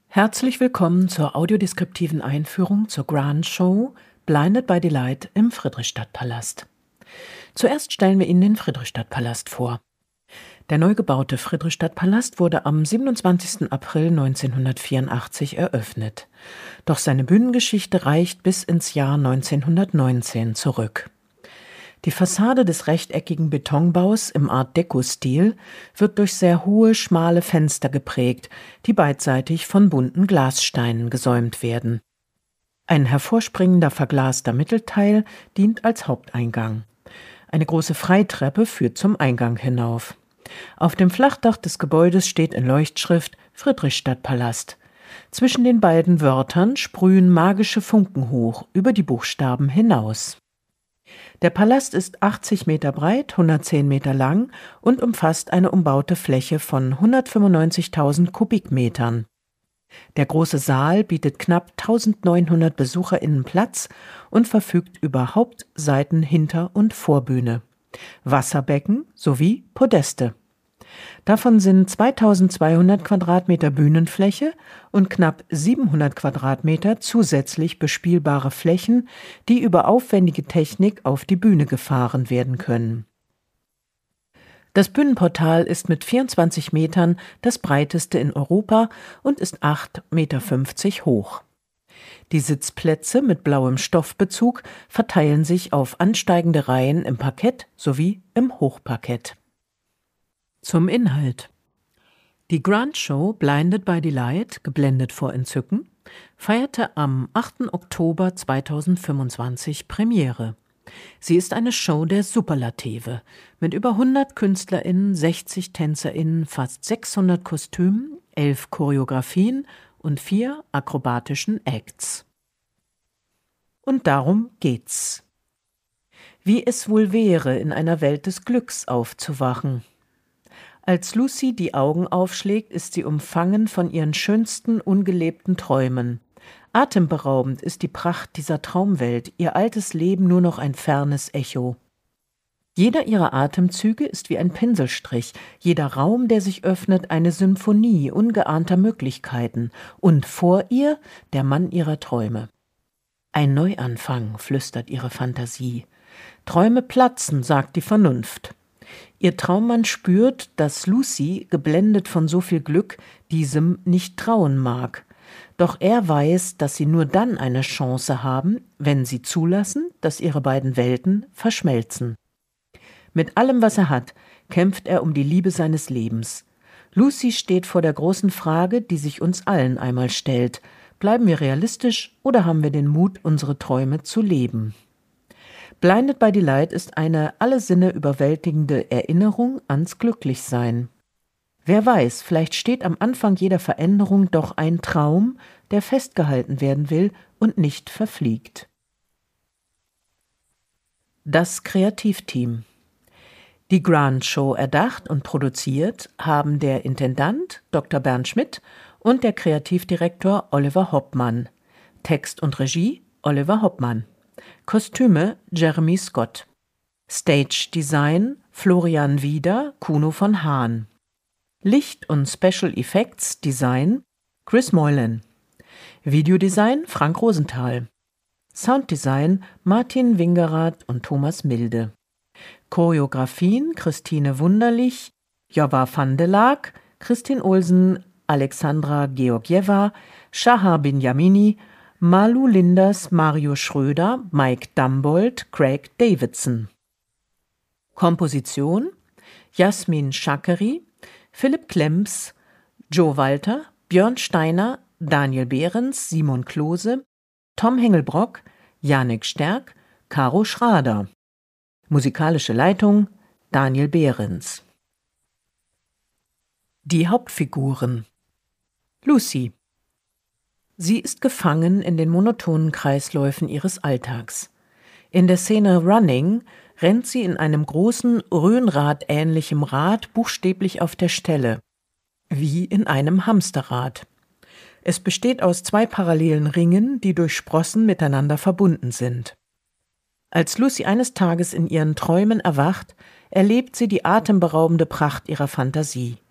Herzlich willkommen zur audiodeskriptiven Einführung zur Grand Show Blinded by the Light im Friedrichstadtpalast. Zuerst stellen wir Ihnen den Friedrichstadtpalast vor. Der neu gebaute Friedrichstadtpalast wurde am 27. April 1984 eröffnet. Doch seine Bühnengeschichte reicht bis ins Jahr 1919 zurück. Die Fassade des rechteckigen Betonbaus im Art-Deco-Stil wird durch sehr hohe, schmale Fenster geprägt, die beidseitig von bunten Glassteinen gesäumt werden. Ein hervorspringender verglaster Mittelteil dient als Haupteingang. Eine große Freitreppe führt zum Eingang hinauf. Auf dem Flachdach des Gebäudes steht in Leuchtschrift Friedrichstadtpalast. Zwischen den beiden Wörtern sprühen magische Funken hoch über die Buchstaben hinaus. Der Palast ist 80 Meter breit, 110 Meter lang und umfasst eine umbaute Fläche von 195.000 Kubikmetern. Der große Saal bietet knapp 1900 BesucherInnen Platz und verfügt über Haupt-, Seiten-, Hinter- und Vorbühne, Wasserbecken sowie Podeste. Davon sind 2200 Quadratmeter Bühnenfläche und knapp 700 Quadratmeter zusätzlich bespielbare Flächen, die über aufwendige Technik auf die Bühne gefahren werden können. Das Bühnenportal ist mit 24 Metern das breiteste in Europa und ist 8,50 Meter hoch. Die Sitzplätze mit blauem Stoffbezug verteilen sich auf ansteigende Reihen im Parkett sowie im Hochparkett. Zum Inhalt. Die Grand Show Blinded by the Light, geblendet vor Entzücken, feierte am 8. Oktober 2025 Premiere. Sie ist eine Show der Superlative mit über 100 KünstlerInnen, 60 TänzerInnen, fast 600 Kostümen, 11 Choreografien und 4 akrobatischen Acts. Und darum geht's. Wie es wohl wäre, in einer Welt des Glücks aufzuwachen. Als Lucy die Augen aufschlägt, ist sie umfangen von ihren schönsten, ungelebten Träumen. Atemberaubend ist die Pracht dieser Traumwelt, ihr altes Leben nur noch ein fernes Echo. Jeder ihrer Atemzüge ist wie ein Pinselstrich, jeder Raum, der sich öffnet, eine Symphonie ungeahnter Möglichkeiten und vor ihr der Mann ihrer Träume. Ein Neuanfang, flüstert ihre Fantasie. Träume platzen, sagt die Vernunft. Ihr Traummann spürt, dass Lucy, geblendet von so viel Glück, diesem nicht trauen mag. Doch er weiß, dass sie nur dann eine Chance haben, wenn sie zulassen, dass ihre beiden Welten verschmelzen. Mit allem, was er hat, kämpft er um die Liebe seines Lebens. Lucy steht vor der großen Frage, die sich uns allen einmal stellt. Bleiben wir realistisch oder haben wir den Mut, unsere Träume zu leben? Blinded by the Light ist eine alle Sinne überwältigende Erinnerung ans Glücklichsein. Wer weiß, vielleicht steht am Anfang jeder Veränderung doch ein Traum, der festgehalten werden will und nicht verfliegt. Das Kreativteam. Die Grand Show erdacht und produziert haben der Intendant Dr. Bernd Schmidt und der Kreativdirektor Oliver Hoppmann. Text und Regie Oliver Hoppmann. Kostüme Jeremy Scott. Stage Design Florian Wieder, Kuno von Hahn. Licht und Special Effects Design Chris Moylan. Videodesign Frank Rosenthal. Sounddesign Martin Wingerath und Thomas Milde. Choreografien Christine Wunderlich, Jova van de Laak, Christine Olsen, Alexandra Georgieva, Shahar Binyamini, Malu Linders, Mario Schröder, Mike Dambold, Craig Davidson. Komposition Jasmin Schakeri, Philipp Klemps, Joe Walter, Björn Steiner, Daniel Behrens, Simon Klose, Tom Hengelbrock, Janik Stärk, Caro Schrader. Musikalische Leitung Daniel Behrens. Die Hauptfiguren. Lucy. Sie ist gefangen in den monotonen Kreisläufen ihres Alltags. In der Szene Running rennt sie in einem großen, Röhnrad-ähnlichem Rad buchstäblich auf der Stelle, wie in einem Hamsterrad. Es besteht aus 2 parallelen Ringen, die durch Sprossen miteinander verbunden sind. Als Lucy eines Tages in ihren Träumen erwacht, erlebt sie die atemberaubende Pracht ihrer Fantasie.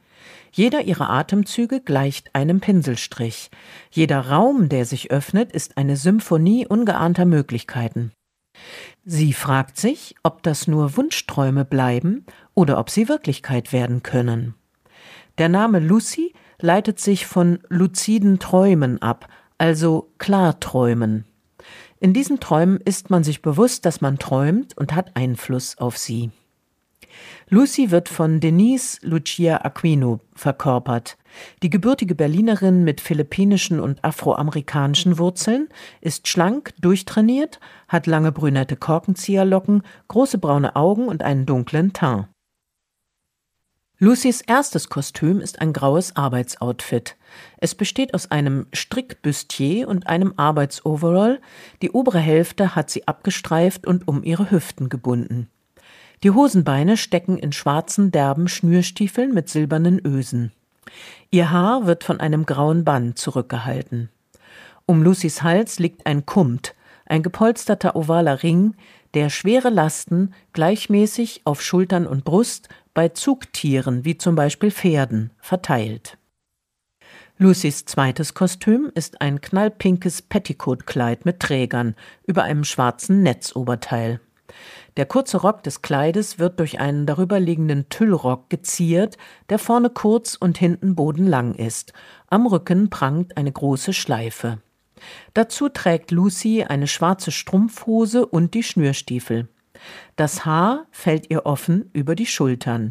Jeder ihrer Atemzüge gleicht einem Pinselstrich. Jeder Raum, der sich öffnet, ist eine Symphonie ungeahnter Möglichkeiten. Sie fragt sich, ob das nur Wunschträume bleiben oder ob sie Wirklichkeit werden können. Der Name Lucy leitet sich von luziden Träumen ab, also Klarträumen. In diesen Träumen ist man sich bewusst, dass man träumt und hat Einfluss auf sie. Lucy wird von Denise Lucia Aquino verkörpert. Die gebürtige Berlinerin mit philippinischen und afroamerikanischen Wurzeln ist schlank, durchtrainiert, hat lange brünette Korkenzieherlocken, große braune Augen und einen dunklen Teint. Lucys erstes Kostüm ist ein graues Arbeitsoutfit. Es besteht aus einem Strickbustier und einem Arbeitsoverall. Die obere Hälfte hat sie abgestreift und um ihre Hüften gebunden. Die Hosenbeine stecken in schwarzen, derben Schnürstiefeln mit silbernen Ösen. Ihr Haar wird von einem grauen Band zurückgehalten. Um Lucys Hals liegt ein Kumt, ein gepolsterter ovaler Ring, der schwere Lasten gleichmäßig auf Schultern und Brust bei Zugtieren, wie zum Beispiel Pferden, verteilt. Lucys zweites Kostüm ist ein knallpinkes Petticoatkleid mit Trägern über einem schwarzen Netzoberteil. Der kurze Rock des Kleides wird durch einen darüberliegenden Tüllrock geziert, der vorne kurz und hinten bodenlang ist. Am Rücken prangt eine große Schleife. Dazu trägt Lucy eine schwarze Strumpfhose und die Schnürstiefel. Das Haar fällt ihr offen über die Schultern.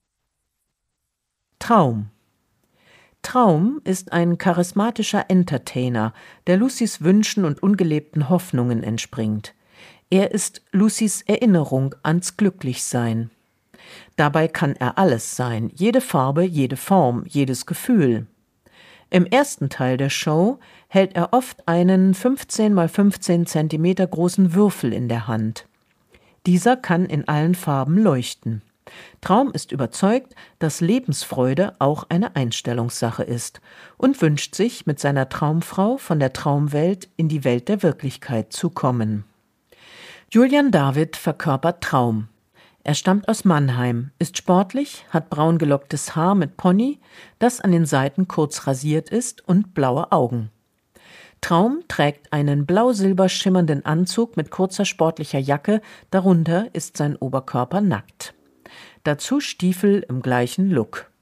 Traum. Traum ist ein charismatischer Entertainer, der Lucys Wünschen und ungelebten Hoffnungen entspringt. Er ist Lucys Erinnerung ans Glücklichsein. Dabei kann er alles sein, jede Farbe, jede Form, jedes Gefühl. Im ersten Teil der Show hält er oft einen 15 x 15 cm großen Würfel in der Hand. Dieser kann in allen Farben leuchten. Traum ist überzeugt, dass Lebensfreude auch eine Einstellungssache ist und wünscht sich, mit seiner Traumfrau von der Traumwelt in die Welt der Wirklichkeit zu kommen. Julian David verkörpert Traum. Er stammt aus Mannheim, ist sportlich, hat braun gelocktes Haar mit Pony, das an den Seiten kurz rasiert ist und blaue Augen. Traum trägt einen blau-silber schimmernden Anzug mit kurzer sportlicher Jacke, darunter ist sein Oberkörper nackt. Dazu Stiefel im gleichen Look.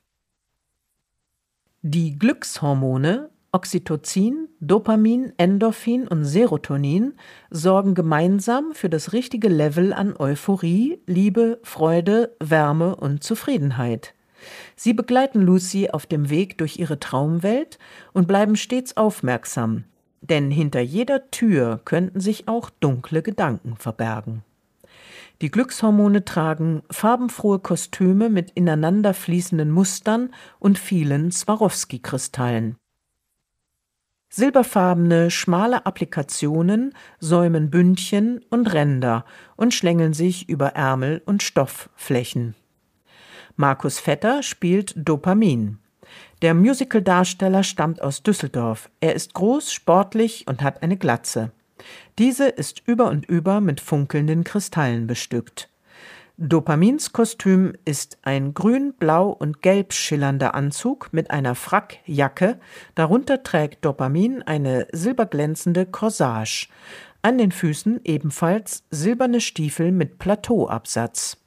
Die Glückshormone Oxytocin, Dopamin, Endorphin und Serotonin sorgen gemeinsam für das richtige Level an Euphorie, Liebe, Freude, Wärme und Zufriedenheit. Sie begleiten Lucy auf dem Weg durch ihre Traumwelt und bleiben stets aufmerksam, denn hinter jeder Tür könnten sich auch dunkle Gedanken verbergen. Die Glückshormone tragen farbenfrohe Kostüme mit ineinander fließenden Mustern und vielen Swarovski-Kristallen. Silberfarbene, schmale Applikationen säumen Bündchen und Ränder und schlängeln sich über Ärmel und Stoffflächen. Markus Vetter spielt Dopamin. Der Musicaldarsteller stammt aus Düsseldorf. Er ist groß, sportlich und hat eine Glatze. Diese ist über und über mit funkelnden Kristallen bestückt. Dopamins Kostüm ist ein grün, blau und gelb schillernder Anzug mit einer Frackjacke. Darunter trägt Dopamin eine silberglänzende Corsage. An den Füßen ebenfalls silberne Stiefel mit Plateauabsatz.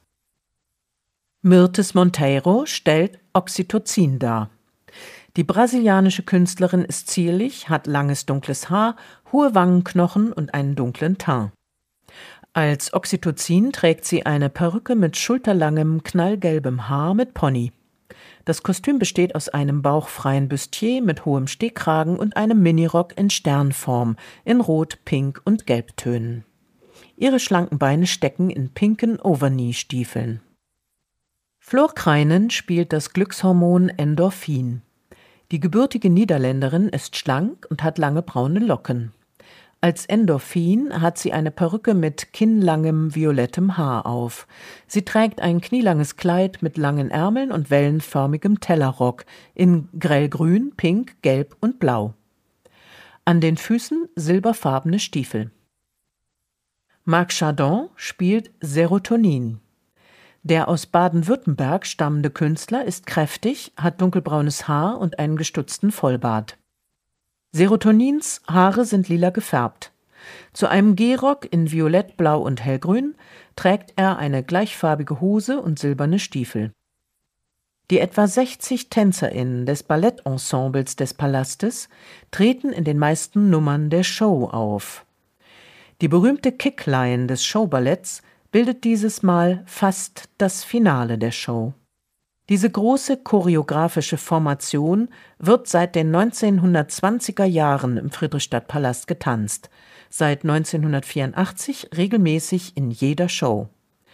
Mirtes Monteiro stellt Oxytocin dar. Die brasilianische Künstlerin ist zierlich, hat langes dunkles Haar, hohe Wangenknochen und einen dunklen Teint. Als Oxytocin trägt sie eine Perücke mit schulterlangem, knallgelbem Haar mit Pony. Das Kostüm besteht aus einem bauchfreien Bustier mit hohem Stehkragen und einem Minirock in Sternform in Rot, Pink und Gelbtönen. Ihre schlanken Beine stecken in pinken Overknee-Stiefeln. Floor Kreinen spielt das Glückshormon Endorphin. Die gebürtige Niederländerin ist schlank und hat lange braune Locken. Als Endorphin hat sie eine Perücke mit kinnlangem violettem Haar auf. Sie trägt ein knielanges Kleid mit langen Ärmeln und wellenförmigem Tellerrock in grellgrün, pink, gelb und blau. An den Füßen silberfarbene Stiefel. Marc Chardon spielt Serotonin. Der aus Baden-Württemberg stammende Künstler ist kräftig, hat dunkelbraunes Haar und einen gestutzten Vollbart. Serotonins Haare sind lila gefärbt. Zu einem Gehrock in Violett, Blau und Hellgrün trägt er eine gleichfarbige Hose und silberne Stiefel. Die etwa 60 TänzerInnen des Ballettensembles des Palastes treten in den meisten Nummern der Show auf. Die berühmte Kickline des Showballetts bildet dieses Mal fast das Finale der Show. Diese große choreografische Formation wird seit den 1920er Jahren im Friedrichstadtpalast getanzt, seit 1984 regelmäßig in jeder Show.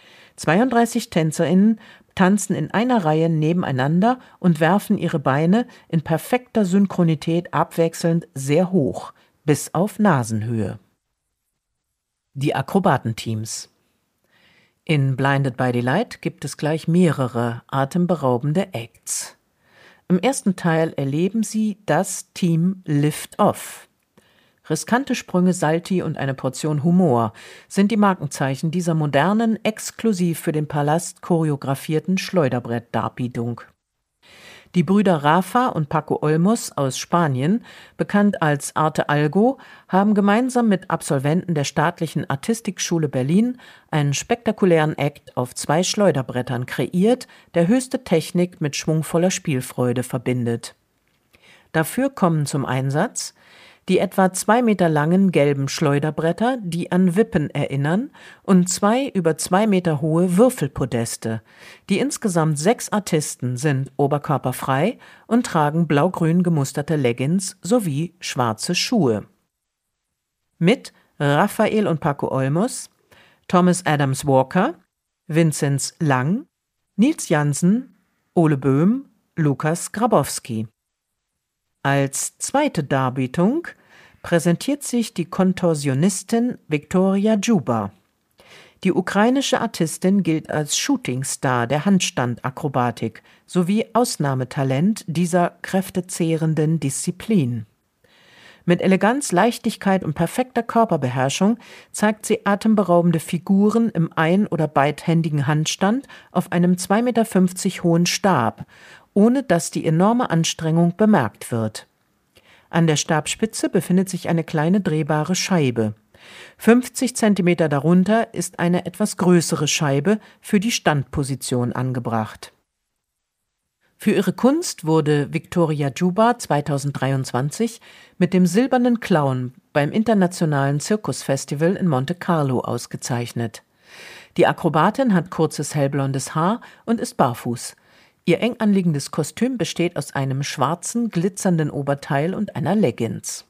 32 TänzerInnen tanzen in einer Reihe nebeneinander und werfen ihre Beine in perfekter Synchronität abwechselnd sehr hoch, bis auf Nasenhöhe. Die Akrobatenteams. In Blinded by Delight gibt es gleich mehrere atemberaubende Acts. Im ersten Teil erleben Sie das Team Lift Off. Riskante Sprünge, Salti und eine Portion Humor sind die Markenzeichen dieser modernen, exklusiv für den Palast choreografierten Schleuderbrettdarbietung. Die Brüder Rafa und Paco Olmos aus Spanien, bekannt als Arte Algo, haben gemeinsam mit Absolventen der Staatlichen Artistikschule Berlin einen spektakulären Act auf 2 Schleuderbrettern kreiert, der höchste Technik mit schwungvoller Spielfreude verbindet. Dafür kommen zum Einsatz die etwa 2 Meter langen gelben Schleuderbretter, die an Wippen erinnern, und 2 über 2 Meter hohe Würfelpodeste. Die insgesamt 6 Artisten sind oberkörperfrei und tragen blau-grün gemusterte Leggings sowie schwarze Schuhe. Mit Raphael und Paco Olmos, Thomas Adams Walker, Vinzenz Lang, Nils Jansen, Ole Böhm, Lukas Grabowski. Als zweite Darbietung präsentiert sich die Kontorsionistin Viktoria Djuba. Die ukrainische Artistin gilt als Shootingstar der Handstandakrobatik sowie Ausnahmetalent dieser kräftezehrenden Disziplin. Mit Eleganz, Leichtigkeit und perfekter Körperbeherrschung zeigt sie atemberaubende Figuren im ein- oder beidhändigen Handstand auf einem 2,50 Meter hohen Stab, ohne dass die enorme Anstrengung bemerkt wird. An der Stabspitze befindet sich eine kleine drehbare Scheibe. 50 Zentimeter darunter ist eine etwas größere Scheibe für die Standposition angebracht. Für ihre Kunst wurde Viktoria Djuba 2023 mit dem Silbernen Clown beim Internationalen Zirkusfestival in Monte Carlo ausgezeichnet. Die Akrobatin hat kurzes hellblondes Haar und ist barfuß. Ihr eng anliegendes Kostüm besteht aus einem schwarzen, glitzernden Oberteil und einer Leggings.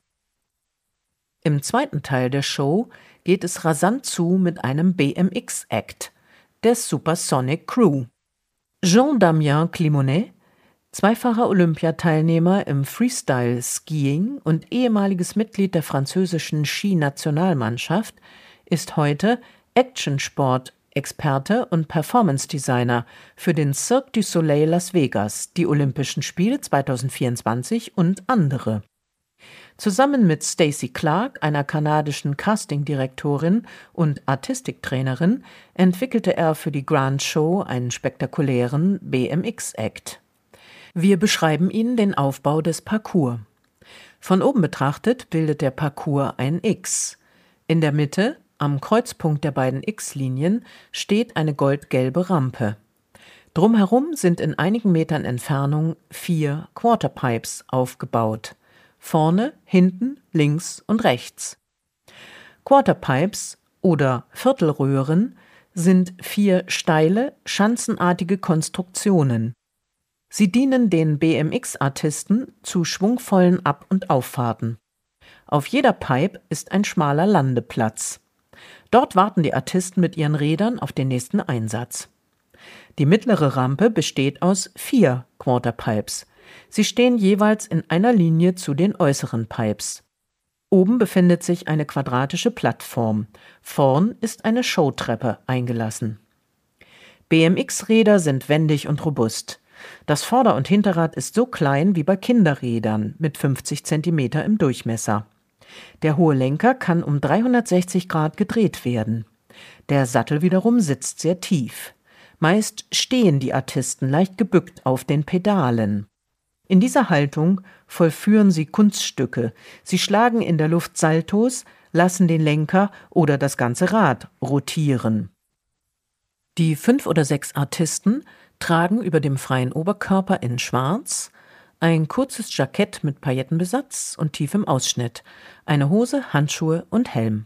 Im zweiten Teil der Show geht es rasant zu mit einem BMX-Act, der Supersonic Crew. Jean-Damien Climonet, zweifacher Olympiateilnehmer im Freestyle-Skiing und ehemaliges Mitglied der französischen Skinationalmannschaft, ist heute Actionsport-Experte und Performance-Designer für den Cirque du Soleil Las Vegas, die Olympischen Spiele 2024 und andere. Zusammen mit Stacey Clark, einer kanadischen Castingdirektorin und Artistiktrainerin, entwickelte er für die Grand Show einen spektakulären BMX-Act. Wir beschreiben Ihnen den Aufbau des Parcours. Von oben betrachtet bildet der Parcours ein X. In der Mitte, am Kreuzpunkt der beiden X-Linien, steht eine goldgelbe Rampe. Drumherum sind in einigen Metern Entfernung 4 Quarterpipes aufgebaut. Vorne, hinten, links und rechts. Quarterpipes oder Viertelröhren sind 4 steile, schanzenartige Konstruktionen. Sie dienen den BMX-Artisten zu schwungvollen Ab- und Auffahrten. Auf jeder Pipe ist ein schmaler Landeplatz. Dort warten die Artisten mit ihren Rädern auf den nächsten Einsatz. Die mittlere Rampe besteht aus 4 Quarterpipes. Sie stehen jeweils in einer Linie zu den äußeren Pipes. Oben befindet sich eine quadratische Plattform. Vorn ist eine Showtreppe eingelassen. BMX-Räder sind wendig und robust. Das Vorder- und Hinterrad ist so klein wie bei Kinderrädern mit 50 Zentimeter im Durchmesser. Der hohe Lenker kann um 360 Grad gedreht werden. Der Sattel wiederum sitzt sehr tief. Meist stehen die Artisten leicht gebückt auf den Pedalen. In dieser Haltung vollführen sie Kunststücke. Sie schlagen in der Luft Saltos, lassen den Lenker oder das ganze Rad rotieren. Die 5 oder 6 Artisten tragen über dem freien Oberkörper in Schwarz ein kurzes Jackett mit Paillettenbesatz und tiefem Ausschnitt, eine Hose, Handschuhe und Helm.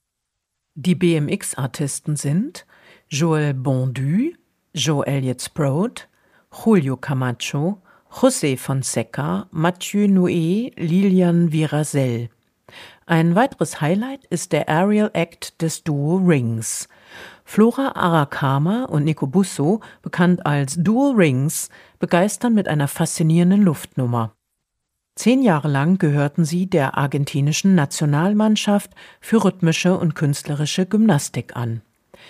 Die BMX-Artisten sind Joel Bondu, Joe Elliott Sproat, Julio Camacho, José Fonseca, Mathieu Nouet, Lilian Virasel. Ein weiteres Highlight ist der Aerial Act des Duo Rings. Flora Arakama und Nico Busso, bekannt als Duo Rings, begeistern mit einer faszinierenden Luftnummer. 10 Jahre lang gehörten sie der argentinischen Nationalmannschaft für rhythmische und künstlerische Gymnastik an.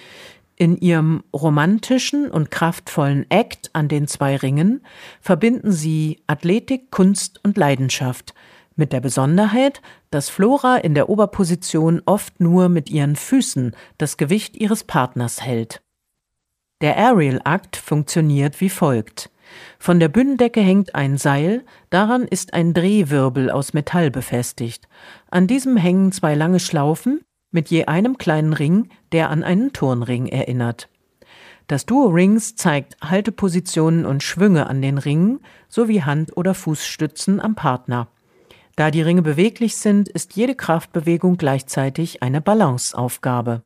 In ihrem romantischen und kraftvollen Act an den 2 Ringen verbinden sie Athletik, Kunst und Leidenschaft, mit der Besonderheit, dass Flora in der Oberposition oft nur mit ihren Füßen das Gewicht ihres Partners hält. Der Aerial Akt funktioniert wie folgt. Von der Bühnendecke hängt ein Seil, daran ist ein Drehwirbel aus Metall befestigt. An diesem hängen 2 lange Schlaufen mit je einem kleinen Ring, der an einen Turnring erinnert. Das Duo Rings zeigt Haltepositionen und Schwünge an den Ringen sowie Hand- oder Fußstützen am Partner. Da die Ringe beweglich sind, ist jede Kraftbewegung gleichzeitig eine Balanceaufgabe.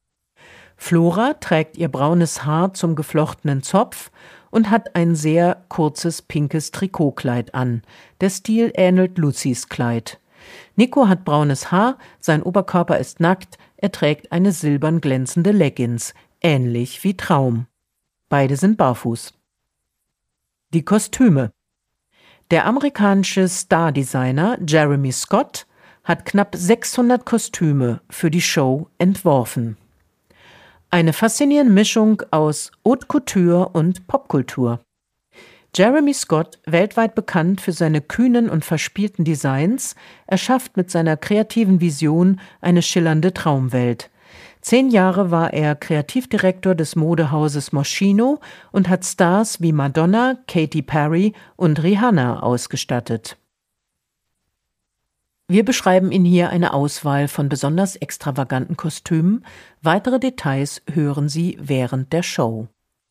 Flora trägt ihr braunes Haar zum geflochtenen Zopf und hat ein sehr kurzes pinkes Trikotkleid an. Der Stil ähnelt Lucys Kleid. Nico hat braunes Haar, sein Oberkörper ist nackt, er trägt eine silbern glänzende Leggings, ähnlich wie Traum. Beide sind barfuß. Die Kostüme. Der amerikanische Star-Designer Jeremy Scott hat knapp 600 Kostüme für die Show entworfen. Eine faszinierende Mischung aus Haute Couture und Popkultur. Jeremy Scott, weltweit bekannt für seine kühnen und verspielten Designs, erschafft mit seiner kreativen Vision eine schillernde Traumwelt. 10 Jahre war er Kreativdirektor des Modehauses Moschino und hat Stars wie Madonna, Katy Perry und Rihanna ausgestattet. Wir beschreiben Ihnen hier eine Auswahl von besonders extravaganten Kostümen. Weitere Details hören Sie während der Show.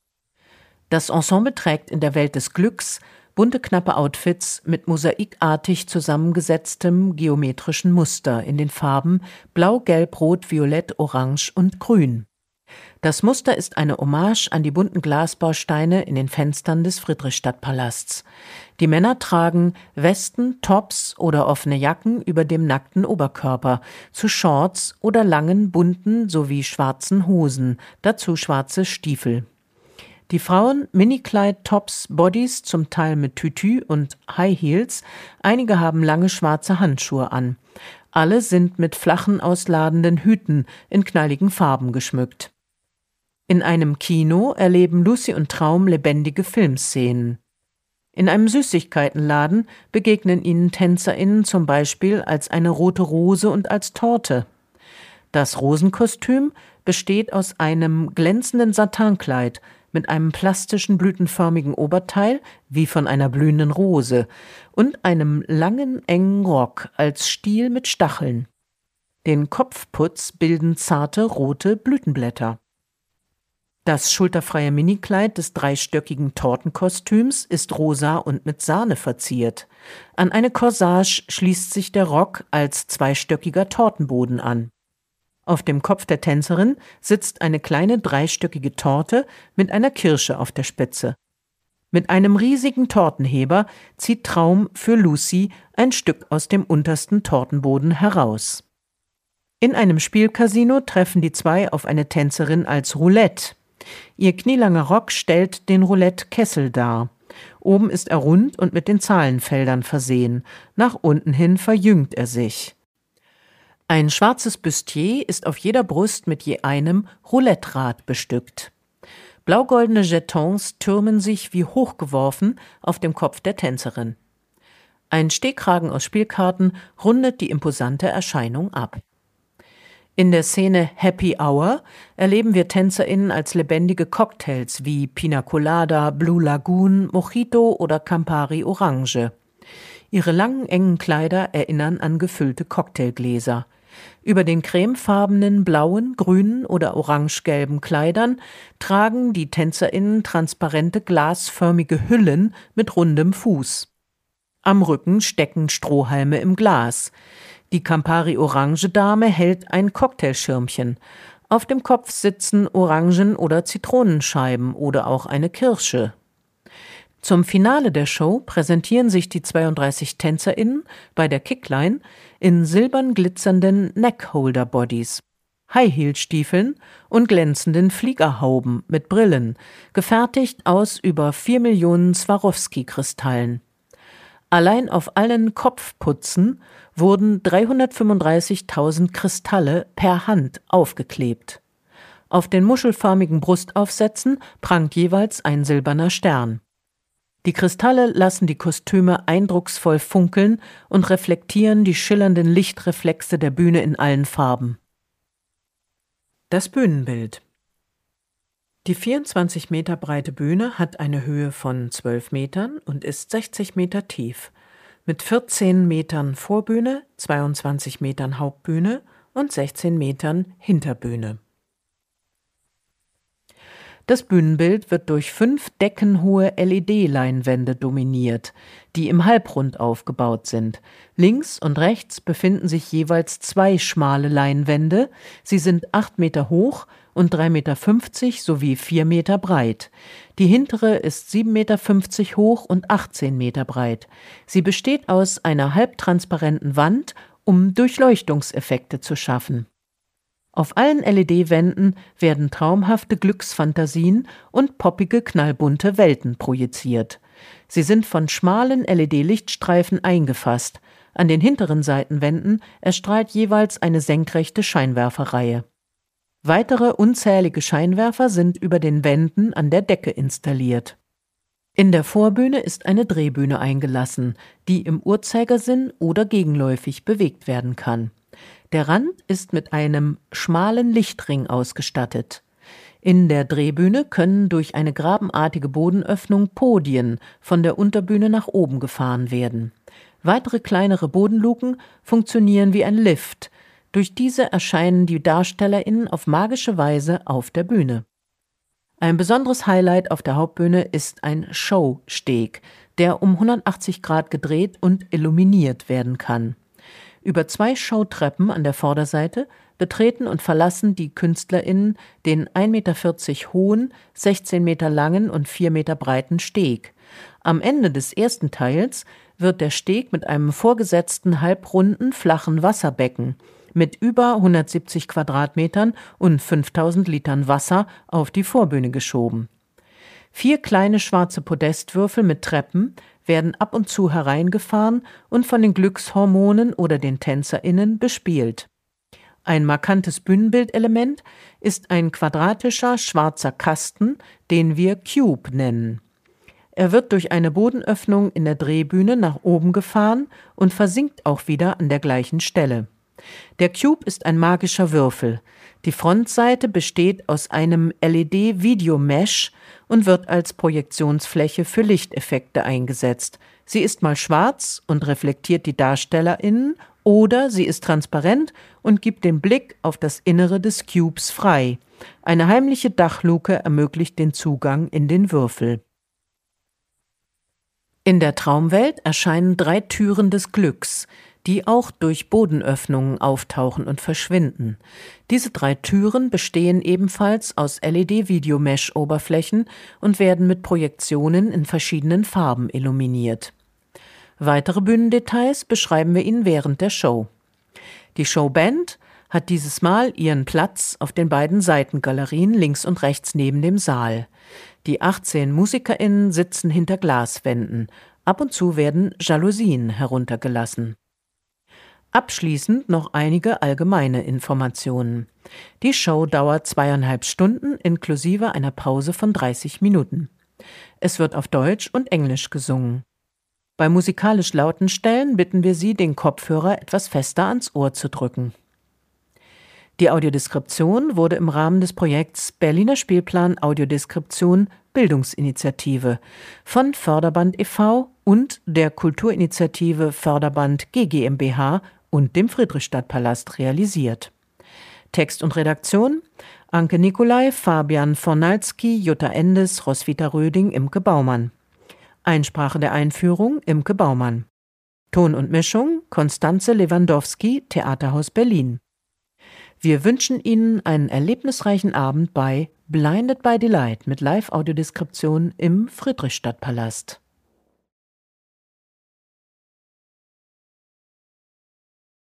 Das Ensemble trägt in der Welt des Glücks bunte, knappe Outfits mit mosaikartig zusammengesetztem geometrischen Muster in den Farben Blau, Gelb, Rot, Violett, Orange und Grün. Das Muster ist eine Hommage an die bunten Glasbausteine in den Fenstern des Friedrichstadtpalasts. Die Männer tragen Westen, Tops oder offene Jacken über dem nackten Oberkörper, zu Shorts oder langen, bunten sowie schwarzen Hosen, dazu schwarze Stiefel. Die Frauen Minikleid, Tops, Bodies, zum Teil mit Tütü und High Heels, einige haben lange schwarze Handschuhe an. Alle sind mit flachen, ausladenden Hüten in knalligen Farben geschmückt. In einem Kino erleben Lucy und Traum lebendige Filmszenen. In einem Süßigkeitenladen begegnen ihnen TänzerInnen zum Beispiel als eine rote Rose und als Torte. Das Rosenkostüm besteht aus einem glänzenden Satinkleid mit einem plastischen blütenförmigen Oberteil, wie von einer blühenden Rose, und einem langen, engen Rock als Stiel mit Stacheln. Den Kopfputz bilden zarte rote Blütenblätter. Das schulterfreie Minikleid des dreistöckigen Tortenkostüms ist rosa und mit Sahne verziert. An eine Corsage schließt sich der Rock als zweistöckiger Tortenboden an. Auf dem Kopf der Tänzerin sitzt eine kleine dreistöckige Torte mit einer Kirsche auf der Spitze. Mit einem riesigen Tortenheber zieht Traum für Lucy ein Stück aus dem untersten Tortenboden heraus. In einem Spielcasino treffen die 2 auf eine Tänzerin als Roulette. Ihr knielanger Rock stellt den Roulette-Kessel dar. Oben ist er rund und mit den Zahlenfeldern versehen. Nach unten hin verjüngt er sich. Ein schwarzes Bustier ist auf jeder Brust mit je einem Roulette-Rad bestückt. Blau-goldene Jetons türmen sich wie hochgeworfen auf dem Kopf der Tänzerin. Ein Stehkragen aus Spielkarten rundet die imposante Erscheinung ab. In der Szene Happy Hour erleben wir TänzerInnen als lebendige Cocktails wie Pina Colada, Blue Lagoon, Mojito oder Campari Orange. Ihre langen, engen Kleider erinnern an gefüllte Cocktailgläser. Über den cremefarbenen, blauen, grünen oder orangegelben Kleidern tragen die TänzerInnen transparente, glasförmige Hüllen mit rundem Fuß. Am Rücken stecken Strohhalme im Glas. Die Campari-Orange-Dame hält ein Cocktailschirmchen. Auf dem Kopf sitzen Orangen- oder Zitronenscheiben oder auch eine Kirsche. Zum Finale der Show präsentieren sich die 32 TänzerInnen bei der Kickline in silbern glitzernden Neckholder-Bodies, High-Heel-Stiefeln und glänzenden Fliegerhauben mit Brillen, gefertigt aus über 4 Millionen Swarovski-Kristallen. Allein auf allen Kopfputzen wurden 335.000 Kristalle per Hand aufgeklebt. Auf den muschelförmigen Brustaufsätzen prangt jeweils ein silberner Stern. Die Kristalle lassen die Kostüme eindrucksvoll funkeln und reflektieren die schillernden Lichtreflexe der Bühne in allen Farben. Das Bühnenbild. Die 24 Meter breite Bühne hat eine Höhe von 12 Metern und ist 60 Meter tief, mit 14 Metern Vorbühne, 22 Metern Hauptbühne und 16 Metern Hinterbühne. Das Bühnenbild wird durch 5 deckenhohe LED-Leinwände dominiert, die im Halbrund aufgebaut sind. Links und rechts befinden sich jeweils 2 schmale Leinwände. Sie sind 8 Meter hoch und 3,50 Meter sowie 4 Meter breit. Die hintere ist 7,50 Meter hoch und 18 Meter breit. Sie besteht aus einer halbtransparenten Wand, um Durchleuchtungseffekte zu schaffen. Auf allen LED-Wänden werden traumhafte Glücksfantasien und poppige, knallbunte Welten projiziert. Sie sind von schmalen LED-Lichtstreifen eingefasst. An den hinteren Seitenwänden erstrahlt jeweils eine senkrechte Scheinwerferreihe. Weitere unzählige Scheinwerfer sind über den Wänden an der Decke installiert. In der Vorbühne ist eine Drehbühne eingelassen, die im Uhrzeigersinn oder gegenläufig bewegt werden kann. Der Rand ist mit einem schmalen Lichtring ausgestattet. In der Drehbühne können durch eine grabenartige Bodenöffnung Podien von der Unterbühne nach oben gefahren werden. Weitere kleinere Bodenluken funktionieren wie ein Lift. Durch diese erscheinen die DarstellerInnen auf magische Weise auf der Bühne. Ein besonderes Highlight auf der Hauptbühne ist ein Showsteg, der um 180 Grad gedreht und illuminiert werden kann. Über 2 Showtreppen an der Vorderseite betreten und verlassen die KünstlerInnen den 1,40 Meter hohen, 16 Meter langen und 4 Meter breiten Steg. Am Ende des ersten Teils wird der Steg mit einem vorgesetzten halbrunden, flachen Wasserbecken mit über 170 Quadratmetern und 5000 Litern Wasser auf die Vorbühne geschoben. 4 kleine schwarze Podestwürfel mit Treppen werden ab und zu hereingefahren und von den Glückshormonen oder den TänzerInnen bespielt. Ein markantes Bühnenbildelement ist ein quadratischer schwarzer Kasten, den wir Cube nennen. Er wird durch eine Bodenöffnung in der Drehbühne nach oben gefahren und versinkt auch wieder an der gleichen Stelle. Der Cube ist ein magischer Würfel. Die Frontseite besteht aus einem LED-Video-Mesh und wird als Projektionsfläche für Lichteffekte eingesetzt. Sie ist mal schwarz und reflektiert die DarstellerInnen oder sie ist transparent und gibt den Blick auf das Innere des Cubes frei. Eine heimliche Dachluke ermöglicht den Zugang in den Würfel. In der Traumwelt erscheinen 3 Türen des Glücks, die auch durch Bodenöffnungen auftauchen und verschwinden. Diese 3 Türen bestehen ebenfalls aus LED-Video-Mesh-Oberflächen und werden mit Projektionen in verschiedenen Farben illuminiert. Weitere Bühnendetails beschreiben wir Ihnen während der Show. Die Showband hat dieses Mal ihren Platz auf den beiden Seitengalerien links und rechts neben dem Saal. Die 18 MusikerInnen sitzen hinter Glaswänden. Ab und zu werden Jalousien heruntergelassen. Abschließend noch einige allgemeine Informationen. Die Show dauert 2,5 Stunden inklusive einer Pause von 30 Minuten. Es wird auf Deutsch und Englisch gesungen. Bei musikalisch lauten Stellen bitten wir Sie, den Kopfhörer etwas fester ans Ohr zu drücken. Die Audiodeskription wurde im Rahmen des Projekts Berliner Spielplan Audiodeskription Bildungsinitiative von Förderband e.V. und der Kulturinitiative Förderband GmbH und dem Friedrichstadtpalast realisiert. Text und Redaktion: Anke Nicolai, Fabian Fornalski, Jutta Endes, Roswitha Röding, Imke Baumann. Einsprache der Einführung: Imke Baumann. Ton und Mischung: Konstanze Lewandowski, Theaterhaus Berlin. Wir wünschen Ihnen einen erlebnisreichen Abend bei Blinded by Delight mit Live-Audiodeskription im Friedrichstadtpalast.